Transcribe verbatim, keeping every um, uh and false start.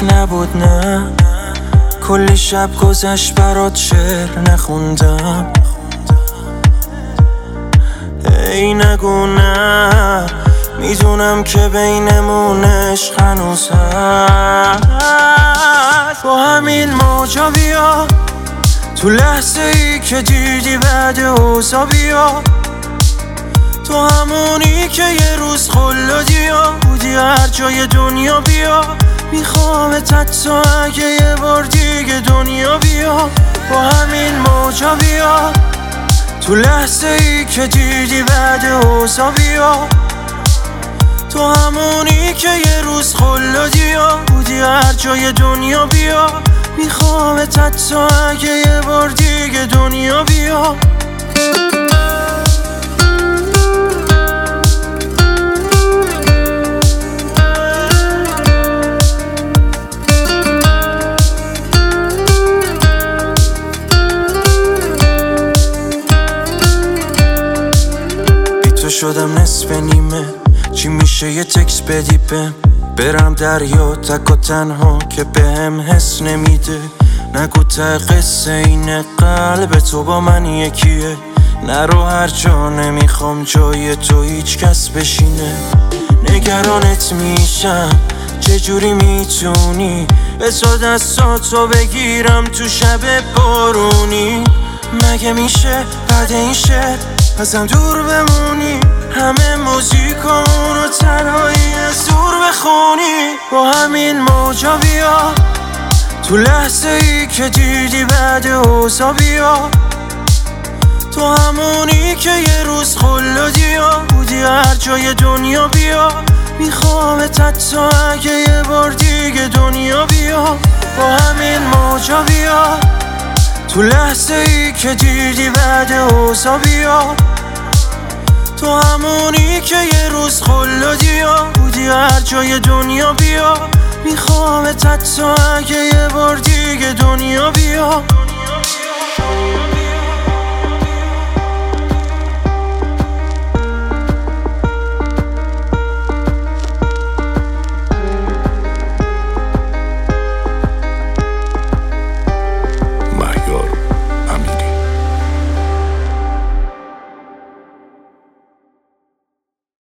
وقت نبود نه، کلی شب گذشت برات شعر نخوندم. ای نگو نه، میدونم که بینمون عشق هنوز هست. با همین موجا بیا تو لحظه ای که دیدی بعد اوضاع بیا، تو همونی که یه روز خلادی ها بودی هر جای دنیا بیا. میخوامت حتی اگه یه بار دیگه دنیا بیا. با همین موجا بیا تو لحظه ای که دیدی بعد اوضاع بیا، تو همونی که یه روز خلادی ها بودی هر جای دنیا بیا. میخوامت حتی اگه یه بار دیگه دنیا بیا. تو شدم نصف نیمه، چی میشه یه تکس بدی بهم؟ برم دریا تک و تنها که بهم حس نمیده. نگو ته قصه اینه قلب تو با من یکیه. نرو هر جا نمیخوام جای تو هیچ کس بشینه. نگرانت میشم چجوری میتونی بذار دستاتو بگیرم تو شب بارونی. مگه میشه بعد این شعر ازم دور بمونی؟ همه موزیکامونو تنهایی از دور بخونی. با همین موجا بیا تو لحظه ای که دیدی بعد اوضاع بیا، تو همونی که یه روز خلادی ها بودی هر جای دنیا بیا. میخوامت حتی اگه یه بار دیگه دنیا بیا. با همین موجا بیا تو لحظه ای که دیدی بعد اوضاع بیا، تو همونی که یه روز خلادی ها بودی هر جای دنیا بیا. میخوامت حتی اگه یه بار دیگه دنیا بیا.